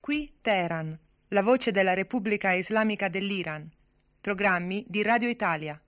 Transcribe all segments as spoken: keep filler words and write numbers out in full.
Qui Teheran, la voce della Repubblica Islamica dell'Iran. Programmi di Radio Italia.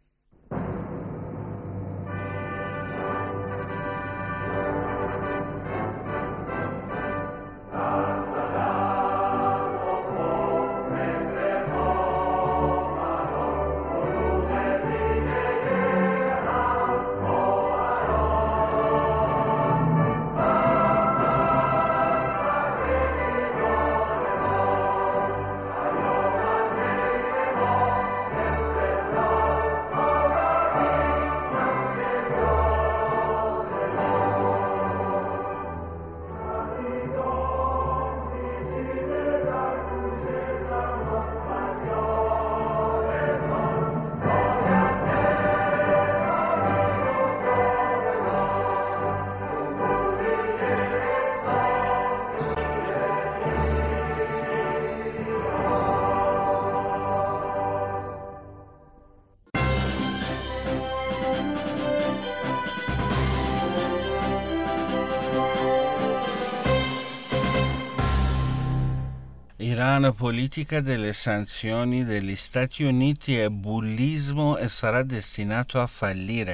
Iran, politica delle sanzioni degli Stati Uniti è bullismo e sarà destinato a fallire.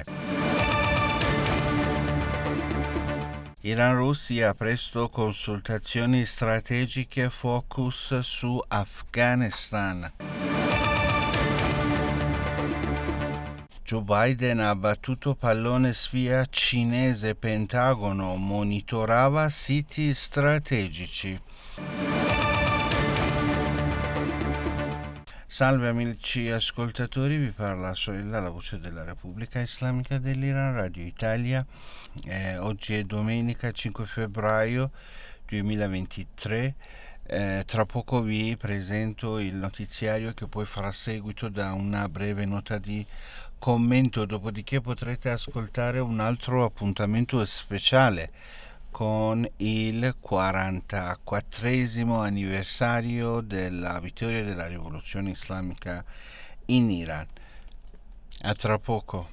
Iran-Russia, presto consultazioni strategiche, focus su Afghanistan. Joe Biden ha battuto pallone sfida cinese, Pentagono monitorava siti strategici. Salve amici ascoltatori, vi parla Soella, la voce della Repubblica Islamica dell'Iran, Radio Italia. Eh, oggi è domenica cinque febbraio duemilaventitré. Eh, tra poco vi presento il notiziario che poi farà seguito da una breve nota di commento, dopodiché potrete ascoltare un altro appuntamento speciale con il quarantaquattresimo anniversario della vittoria della rivoluzione islamica in Iran. A tra poco.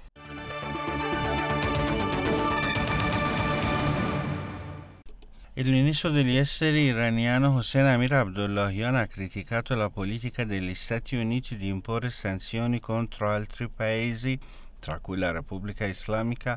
Il ministro degli esteri iraniano Hossein Amir Abdollahian ha criticato la politica degli Stati Uniti di imporre sanzioni contro altri paesi, tra cui la Repubblica Islamica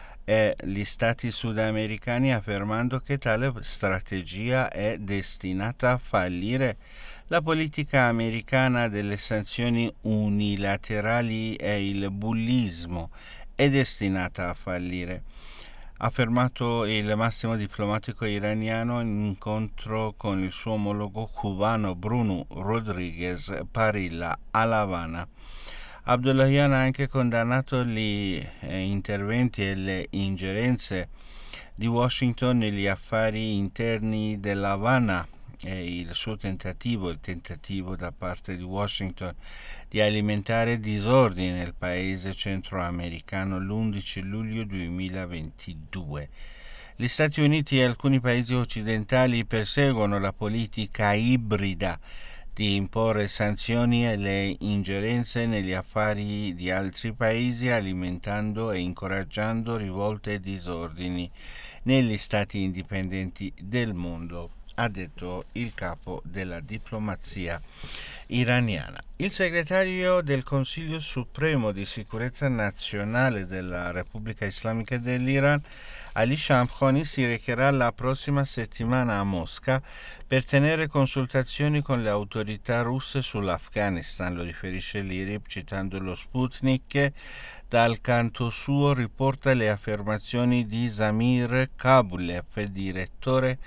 e gli stati sudamericani, affermando che tale strategia è destinata a fallire. La politica americana delle sanzioni unilaterali e il bullismo è destinata a fallire, ha affermato il massimo diplomatico iraniano in un incontro con il suo omologo cubano Bruno Rodriguez Parilla a La Habana. Abdollahian ha anche condannato gli eh, interventi e le ingerenze di Washington negli affari interni della Habana e il suo tentativo, il tentativo da parte di Washington di alimentare disordini nel paese centroamericano l'undici luglio duemilaventidue. Gli Stati Uniti e alcuni paesi occidentali perseguono la politica ibrida di imporre sanzioni e le ingerenze negli affari di altri paesi, alimentando e incoraggiando rivolte e disordini negli stati indipendenti del mondo, ha detto il capo della diplomazia iraniana. Il segretario del Consiglio Supremo di Sicurezza Nazionale della Repubblica Islamica dell'Iran, Ali Shamkhani, si recherà la prossima settimana a Mosca per tenere consultazioni con le autorità russe sull'Afghanistan, lo riferisce l'I R I B citando lo Sputnik, che dal canto suo riporta le affermazioni di Zamir Kabulev, direttore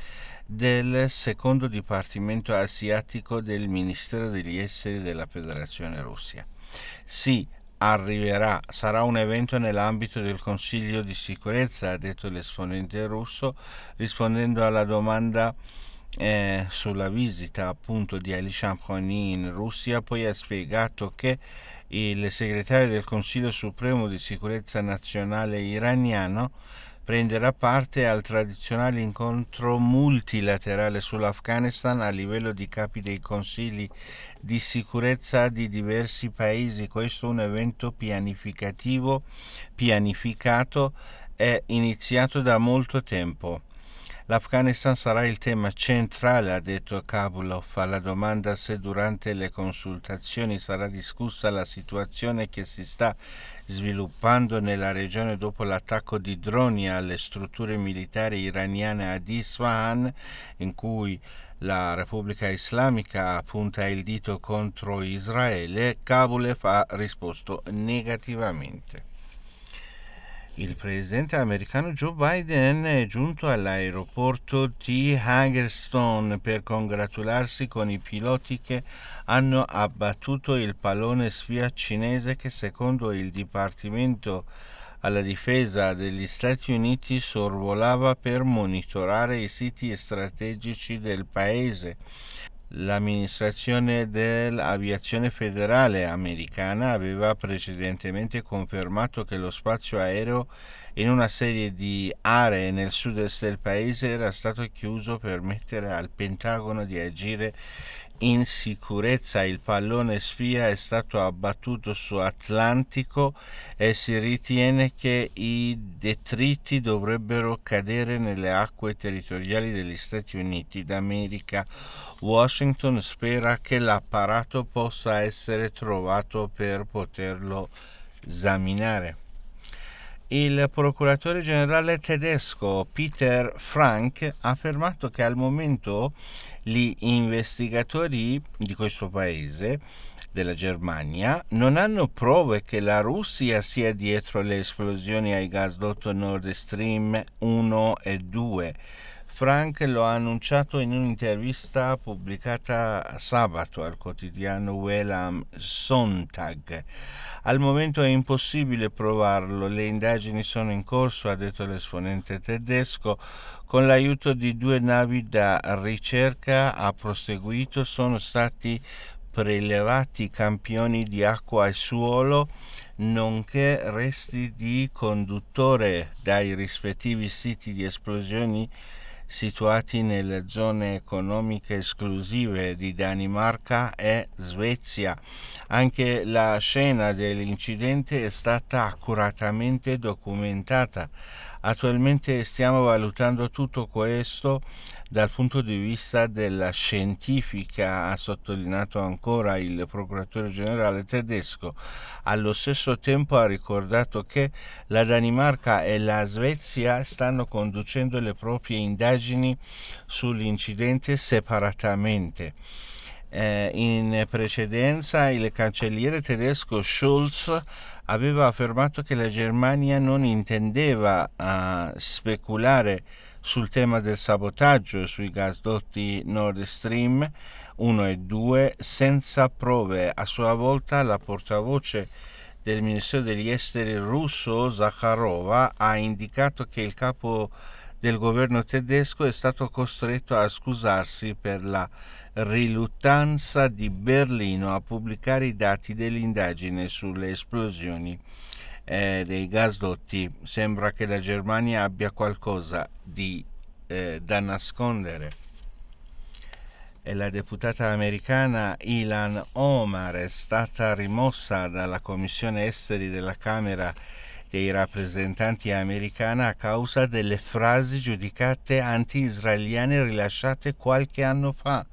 del secondo dipartimento asiatico del Ministero degli Esteri della Federazione Russia. Sì, arriverà, sarà un evento nell'ambito del Consiglio di sicurezza, ha detto l'esponente russo, rispondendo alla domanda eh, sulla visita appunto di Ali Shamkhani in Russia. Poi ha spiegato che il segretario del Consiglio Supremo di Sicurezza Nazionale iraniano prenderà parte al tradizionale incontro multilaterale sull'Afghanistan a livello di capi dei consigli di sicurezza di diversi paesi. Questo è un evento pianificativo, pianificato e iniziato da molto tempo. L'Afghanistan sarà il tema centrale, ha detto Kabulov, alla domanda se durante le consultazioni sarà discussa la situazione che si sta sviluppando nella regione dopo l'attacco di droni alle strutture militari iraniane ad Isfahan, in cui la Repubblica Islamica punta il dito contro Israele. Kabulov ha risposto negativamente. Il presidente americano Joe Biden è giunto all'aeroporto di Hagerstown per congratularsi con i piloti che hanno abbattuto il pallone spia cinese che, secondo il Dipartimento alla Difesa degli Stati Uniti, sorvolava per monitorare i siti strategici del paese. L'amministrazione dell'aviazione federale americana aveva precedentemente confermato che lo spazio aereo in una serie di aree nel sud-est del paese era stato chiuso per permettere al Pentagono di agire in sicurezza. Il pallone spia è stato abbattuto su Atlantico e si ritiene che i detriti dovrebbero cadere nelle acque territoriali degli Stati Uniti d'America. Washington spera che l'apparato possa essere trovato per poterlo esaminare. Il procuratore generale tedesco Peter Frank ha affermato che al momento gli investigatori di questo paese, della Germania, non hanno prove che la Russia sia dietro le esplosioni ai gasdotto Nord Stream uno e due. Frank lo ha annunciato in un'intervista pubblicata sabato al quotidiano Welt am Sonntag. Al momento è impossibile provarlo, le indagini sono in corso, ha detto l'esponente tedesco. Con l'aiuto di due navi da ricerca, ha proseguito, sono stati prelevati campioni di acqua e suolo, nonché resti di conduttore dai rispettivi siti di esplosioni situati nelle zone economiche esclusive di Danimarca e Svezia. Anche la scena dell'incidente è stata accuratamente documentata. Attualmente stiamo valutando tutto questo dal punto di vista della scientifica, ha sottolineato ancora il procuratore generale tedesco. Allo stesso tempo ha ricordato che la Danimarca e la Svezia stanno conducendo le proprie indagini sull'incidente separatamente. Eh, in precedenza il cancelliere tedesco Scholz aveva affermato che la Germania non intendeva uh, speculare sul tema del sabotaggio sui gasdotti Nord Stream uno e due senza prove. A sua volta la portavoce del Ministero degli Esteri russo Zakharova ha indicato che il capo del governo tedesco è stato costretto a scusarsi per la riluttanza di Berlino a pubblicare i dati dell'indagine sulle esplosioni eh, dei gasdotti. Sembra che la Germania abbia qualcosa di, eh, da nascondere. E la deputata americana Ilhan Omar è stata rimossa dalla Commissione Esteri della Camera dei rappresentanti americana a causa delle frasi giudicate anti-israeliane rilasciate qualche anno fa.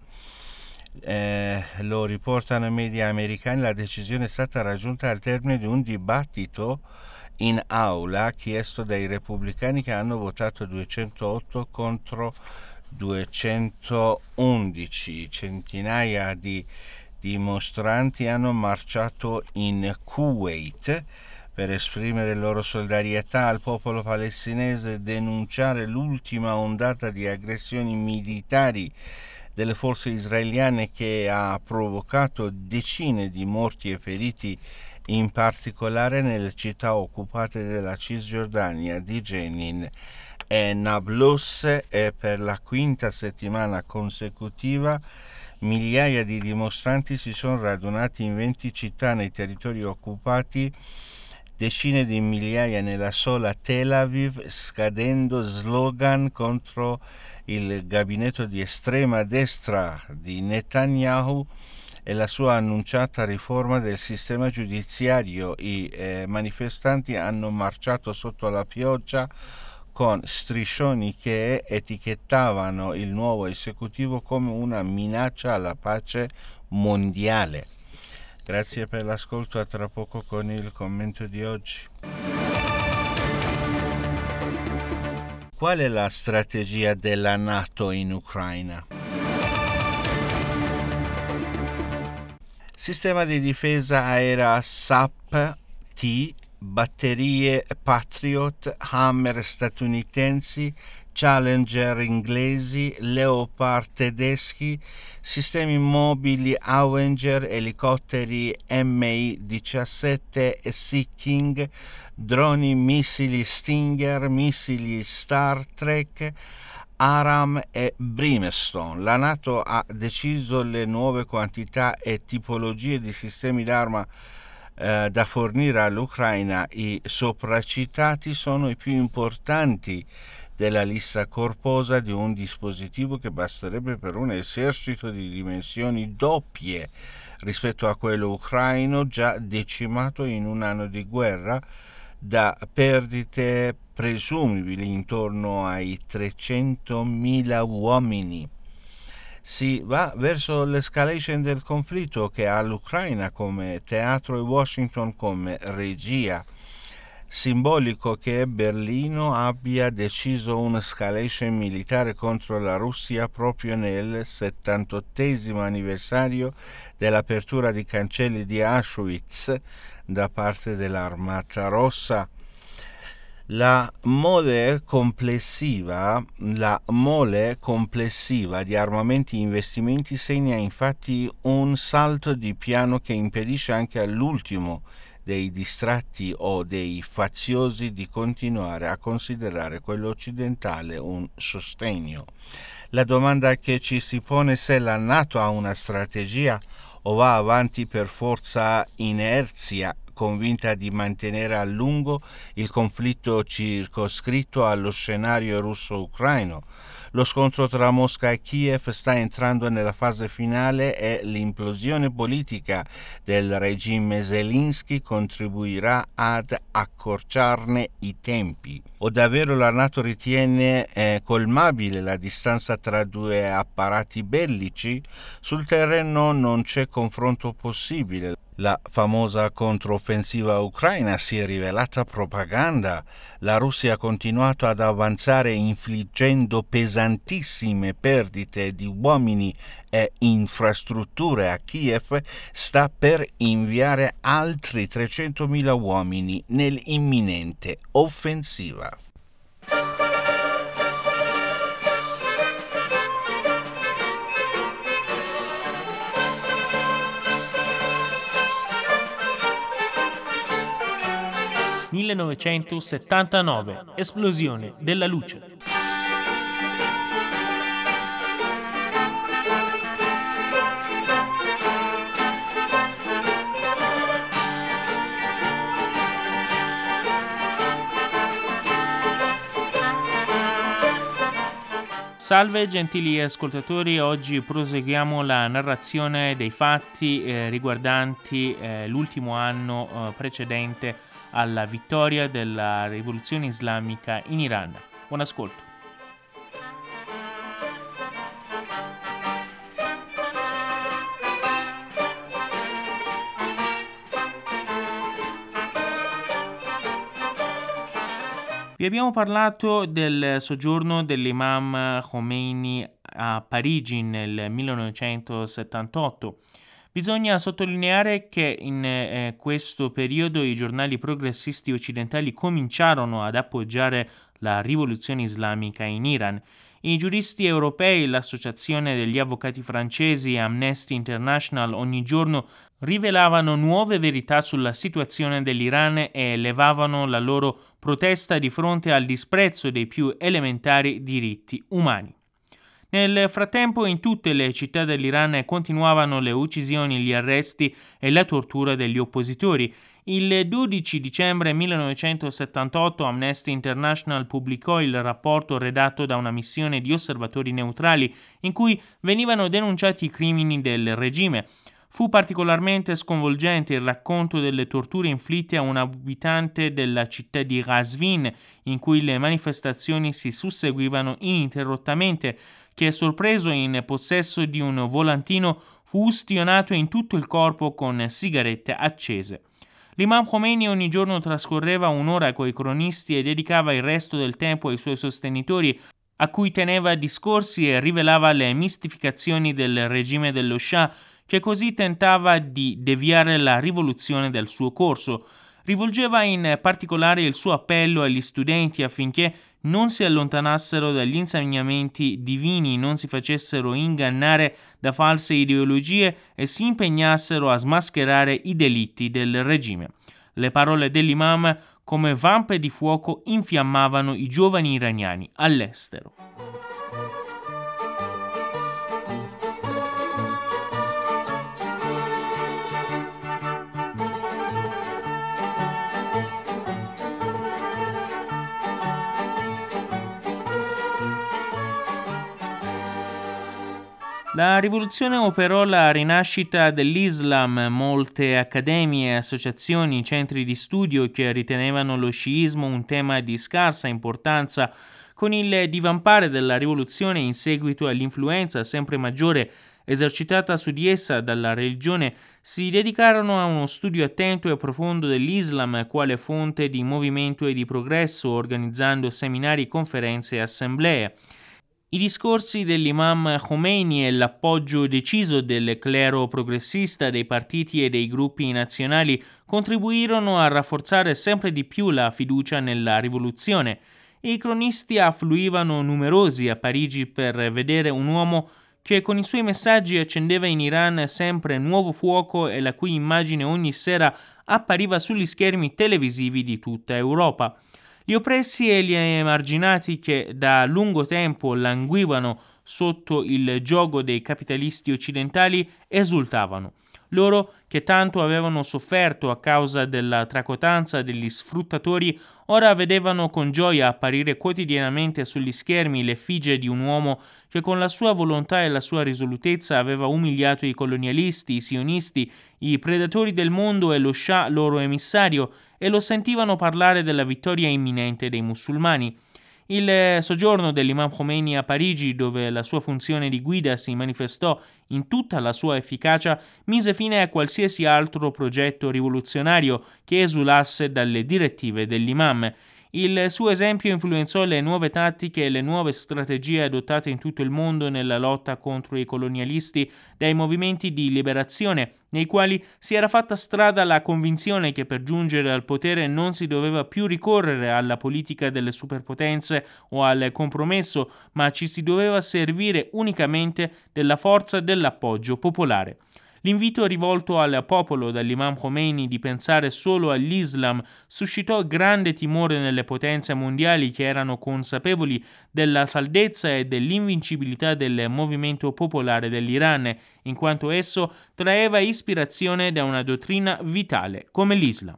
Eh, lo riportano i media americani. La decisione è stata raggiunta al termine di un dibattito in aula chiesto dai repubblicani, che hanno votato duecentootto contro duecentoundici. Centinaia di dimostranti hanno marciato in Kuwait per esprimere loro solidarietà al popolo palestinese e denunciare l'ultima ondata di aggressioni militari delle forze israeliane che ha provocato decine di morti e feriti, in particolare nelle città occupate della Cisgiordania di Jenin e Nablus, e per la quinta settimana consecutiva migliaia di dimostranti si sono radunati in venti città nei territori occupati, decine di migliaia nella sola Tel Aviv, scadendo slogan contro il gabinetto di estrema destra di Netanyahu e la sua annunciata riforma del sistema giudiziario. I eh, manifestanti hanno marciato sotto la pioggia con striscioni che etichettavano il nuovo esecutivo come una minaccia alla pace mondiale. Grazie per l'ascolto, a tra poco con il commento di oggi. Qual è la strategia della NATO in Ucraina? Sistema di difesa aerea S A P-T, batterie Patriot, Hammer statunitensi, Challenger inglesi, Leopard tedeschi, sistemi mobili Avenger, elicotteri M I diciassette e Sea King, droni, missili Stinger, missili Star Trek, Aram e Brimstone. La NATO ha deciso le nuove quantità e tipologie di sistemi d'arma eh, da fornire all'Ucraina. I sopracitati sono i più importanti della lista corposa di un dispositivo che basterebbe per un esercito di dimensioni doppie rispetto a quello ucraino, già decimato in un anno di guerra da perdite presumibili intorno ai trecentomila uomini. Si va verso l'escalation del conflitto, che ha l'Ucraina come teatro e Washington come regia. Simbolico che Berlino abbia deciso un'escalation militare contro la Russia proprio nel settantottesimo anniversario dell'apertura di cancelli di Auschwitz da parte dell'Armata Rossa. La mole complessiva, la mole complessiva di armamenti e investimenti segna infatti un salto di piano che impedisce anche all'ultimo dei distratti o dei faziosi di continuare a considerare quello occidentale un sostegno. La domanda che ci si pone è se la NATO ha una strategia o va avanti per forza inerzia, convinta di mantenere a lungo il conflitto circoscritto allo scenario russo-ucraino. Lo scontro tra Mosca e Kiev sta entrando nella fase finale e l'implosione politica del regime Zelensky contribuirà ad accorciarne i tempi. O davvero la NATO ritiene eh, colmabile la distanza tra due apparati bellici? Sul terreno non c'è confronto possibile. La famosa controffensiva ucraina si è rivelata propaganda. La Russia ha continuato ad avanzare infliggendo pesantissime perdite di uomini e infrastrutture a Kiev. Sta per inviare altri trecentomila uomini nell'imminente offensiva. millenovecentosettantanove, esplosione della luce. Salve gentili ascoltatori, oggi proseguiamo la narrazione dei fatti eh, riguardanti eh, l'ultimo anno eh, precedente alla vittoria della rivoluzione islamica in Iran. Buon ascolto. Vi abbiamo parlato del soggiorno dell'imam Khomeini a Parigi nel millenovecentosettantotto. Bisogna sottolineare che in eh, questo periodo i giornali progressisti occidentali cominciarono ad appoggiare la rivoluzione islamica in Iran. I giuristi europei, l'associazione degli avvocati francesi e Amnesty International ogni giorno rivelavano nuove verità sulla situazione dell'Iran e elevavano la loro protesta di fronte al disprezzo dei più elementari diritti umani. Nel frattempo, in tutte le città dell'Iran continuavano le uccisioni, gli arresti e la tortura degli oppositori. Il dodici dicembre millenovecentosettantotto Amnesty International pubblicò il rapporto redatto da una missione di osservatori neutrali in cui venivano denunciati i crimini del regime. Fu particolarmente sconvolgente il racconto delle torture inflitte a un abitante della città di Qazvin, in cui le manifestazioni si susseguivano ininterrottamente, che, sorpreso in possesso di un volantino, fu ustionato in tutto il corpo con sigarette accese. L'imam Khomeini ogni giorno trascorreva un'ora coi cronisti e dedicava il resto del tempo ai suoi sostenitori, a cui teneva discorsi e rivelava le mistificazioni del regime dello Shah, che così tentava di deviare la rivoluzione dal suo corso. Rivolgeva in particolare il suo appello agli studenti affinché non si allontanassero dagli insegnamenti divini, non si facessero ingannare da false ideologie e si impegnassero a smascherare i delitti del regime. Le parole dell'imam, come vampe di fuoco, infiammavano i giovani iraniani all'estero. La rivoluzione operò la rinascita dell'Islam. Molte accademie, associazioni, centri di studio che ritenevano lo sciismo un tema di scarsa importanza, con il divampare della rivoluzione in seguito all'influenza sempre maggiore esercitata su di essa dalla religione, si dedicarono a uno studio attento e profondo dell'Islam quale fonte di movimento e di progresso, organizzando seminari, conferenze e assemblee. I discorsi dell'imam Khomeini e l'appoggio deciso del clero progressista, dei partiti e dei gruppi nazionali contribuirono a rafforzare sempre di più la fiducia nella rivoluzione. I cronisti affluivano numerosi a Parigi per vedere un uomo che con i suoi messaggi accendeva in Iran sempre nuovo fuoco e la cui immagine ogni sera appariva sugli schermi televisivi di tutta Europa. Gli oppressi e gli emarginati che da lungo tempo languivano sotto il giogo dei capitalisti occidentali esultavano. Loro, che tanto avevano sofferto a causa della tracotanza degli sfruttatori, ora vedevano con gioia apparire quotidianamente sugli schermi l'effigie di un uomo che con la sua volontà e la sua risolutezza aveva umiliato i colonialisti, i sionisti, i predatori del mondo e lo Shah loro emissario, e lo sentivano parlare della vittoria imminente dei musulmani. Il soggiorno dell'imam Khomeini a Parigi, dove la sua funzione di guida si manifestò in tutta la sua efficacia, mise fine a qualsiasi altro progetto rivoluzionario che esulasse dalle direttive dell'imam. Il suo esempio influenzò le nuove tattiche e le nuove strategie adottate in tutto il mondo nella lotta contro i colonialisti dai movimenti di liberazione, nei quali si era fatta strada la convinzione che per giungere al potere non si doveva più ricorrere alla politica delle superpotenze o al compromesso, ma ci si doveva servire unicamente della forza dell'appoggio popolare. L'invito rivolto al popolo dall'imam Khomeini di pensare solo all'Islam suscitò grande timore nelle potenze mondiali, che erano consapevoli della saldezza e dell'invincibilità del movimento popolare dell'Iran, in quanto esso traeva ispirazione da una dottrina vitale come l'Islam.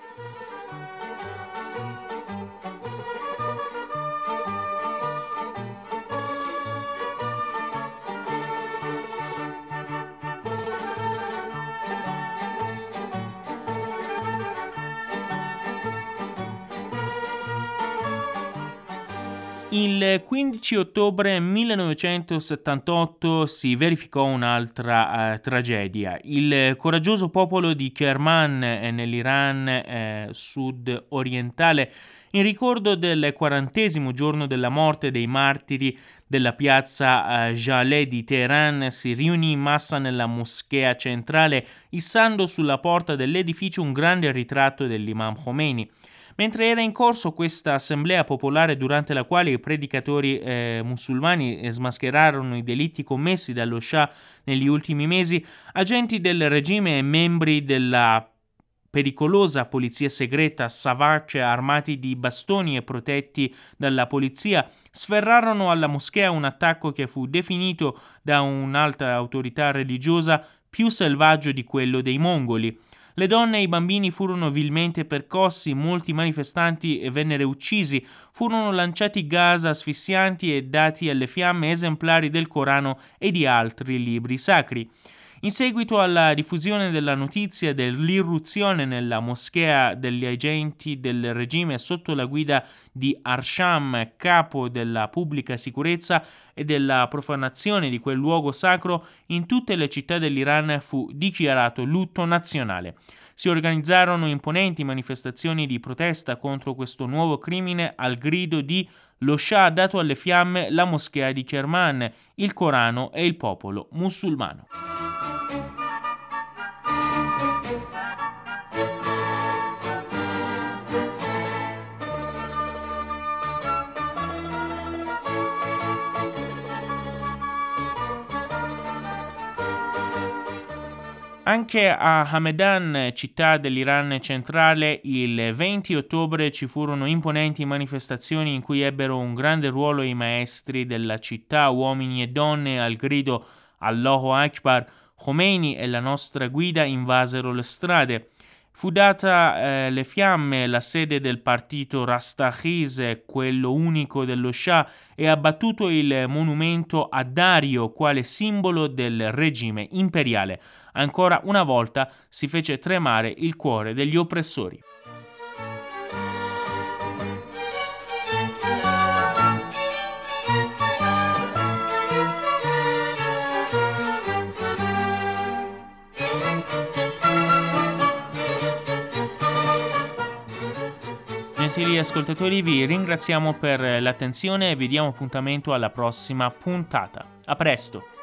Il quindici ottobre millenovecentosettantotto si verificò un'altra eh, tragedia. Il coraggioso popolo di Kerman eh, nell'Iran eh, sud-orientale, in ricordo del quarantesimo giorno della morte dei martiri della piazza eh, Jaleh di Teheran, si riunì in massa nella moschea centrale, issando sulla porta dell'edificio un grande ritratto dell'imam Khomeini. Mentre era in corso questa assemblea popolare, durante la quale i predicatori eh, musulmani smascherarono i delitti commessi dallo Shah negli ultimi mesi, agenti del regime e membri della pericolosa polizia segreta Savak, armati di bastoni e protetti dalla polizia, sferrarono alla moschea un attacco che fu definito da un'alta autorità religiosa più selvaggio di quello dei mongoli. Le donne e i bambini furono vilmente percossi, molti manifestanti vennero uccisi, furono lanciati gas asfissianti e dati alle fiamme esemplari del Corano e di altri libri sacri. In seguito alla diffusione della notizia dell'irruzione nella moschea degli agenti del regime sotto la guida di Arsham, capo della pubblica sicurezza, e della profanazione di quel luogo sacro, in tutte le città dell'Iran fu dichiarato lutto nazionale. Si organizzarono imponenti manifestazioni di protesta contro questo nuovo crimine al grido di «Lo Shah ha dato alle fiamme la moschea di Kerman, il Corano e il popolo musulmano». Anche a Hamedan, città dell'Iran centrale, il venti ottobre ci furono imponenti manifestazioni in cui ebbero un grande ruolo i maestri della città, uomini e donne, al grido Allahu Akbar. Khomeini e la nostra guida invasero le strade. Fu data eh, le fiamme la sede del partito Rastakhiz, quello unico dello Shah, e abbattuto il monumento a Dario quale simbolo del regime imperiale. Ancora una volta si fece tremare il cuore degli oppressori. Gentili ascoltatori, vi ringraziamo per l'attenzione e vi diamo appuntamento alla prossima puntata. A presto!